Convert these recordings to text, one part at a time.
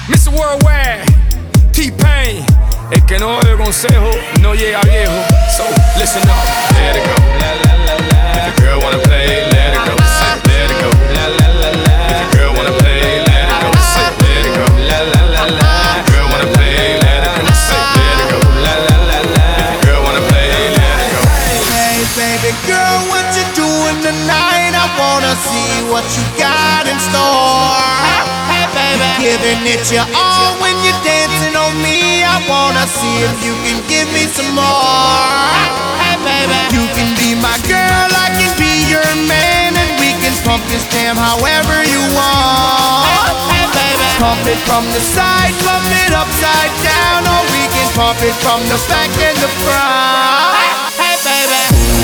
Mr. Worldwide, T-Pain. El que no oye consejo no llega viejo. So listen up, let it go. La la la la. If your girl wanna play, let it go. Let it go. La la la la. If your girl wanna play, let it go. Let it go. La la la la. If your girl wanna play, let it go. Let it go. La la la la. If your girl wanna play, let it go. Hey baby girl, what you doing tonight? I wanna see what you got in store. Hey baby, giving it your all when you're dancing on me. I wanna see if you can give me some more. Hey baby, you can be my girl, I can be your man, and we can pump this jam however you want. Hey baby, pump it from the side, pump it upside down, or we can pump it from the back and the front. Hey baby,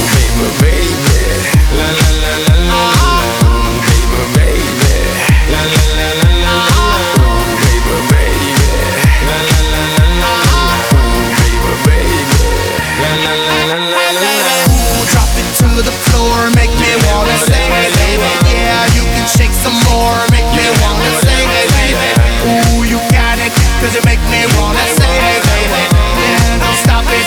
Baby, la la la la la. Baby, baby, la la la la la. Baby, baby, la la la la la. Baby, baby, la la la la la. drop it to the floor, make me wanna say, hey baby, yeah, you can shake some more, make me wanna say, hey baby, ooh, you got it, cause you make me wanna say, hey baby, yeah, don't stop it.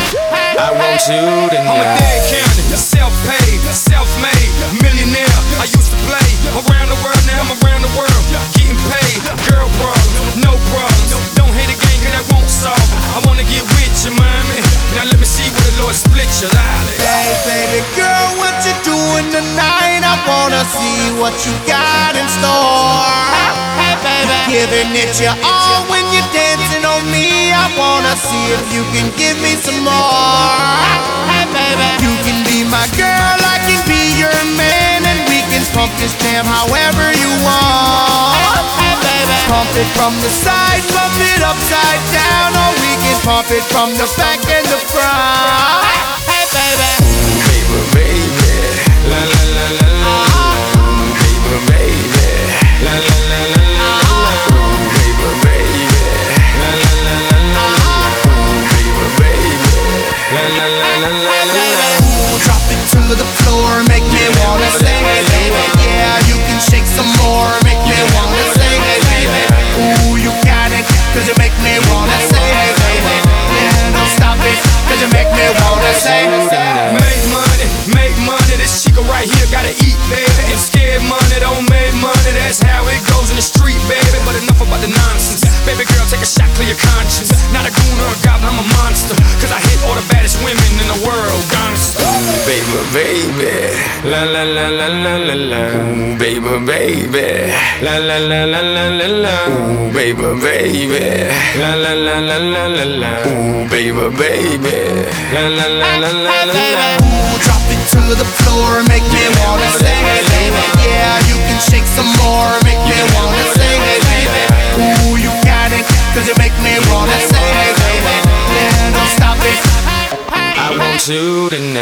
I want you to know. I'm a dead county, self-paid, self-made, millionaire. I used to play around the world, now I'm around the world, getting paid. Girl problems, no problems. Don't hate a game, cause that won't solve. I wanna get with you, mommy. Now let me see where the Lord split your lolly. Hey baby girl, what you doing tonight? I wanna see what you got in store. Hey baby, giving it your all when you're dancing on me. I wanna see if you can give me some more. Hey baby, you can be my girl, I can be your man, and we can pump this jam however you want. Hey baby, pump it from the side, pump it upside down, or we can pump it from the back and the front. Hey baby, Baby, baby, la la la la la. Baby, baby, la la la la la. Baby, baby, la la la la la. Baby, baby, la la la la la. drop it to the floor, make me wanna say, hey baby, yeah, you can shake some more, make me wanna say, hey baby, ooh, you got it, cause you make me wanna say, hey baby, yeah, don't stop it, cause you make me wanna say. Make money, this chica right here gotta eat, baby. And scared money don't make money, that's how it goes in the street, baby. But enough about the nonsense. Baby girl, take a shot, clear your conscience. Not a goon or a goblin, I'm a monster. Cause I hit all the baddest women in the world, gangsta. Baby, baby, la la la la la la la. Baby, baby, la la la la la la la. Baby, baby, la la la la la la la. Baby, baby, la la la la la la la. Drop it to the floor, make me wanna say, hey baby, yeah, you can shake some more, make me wanna say, hey baby, ooh, you got it, cause you make me wanna say, hey baby, yeah, don't stop it. I want you to know.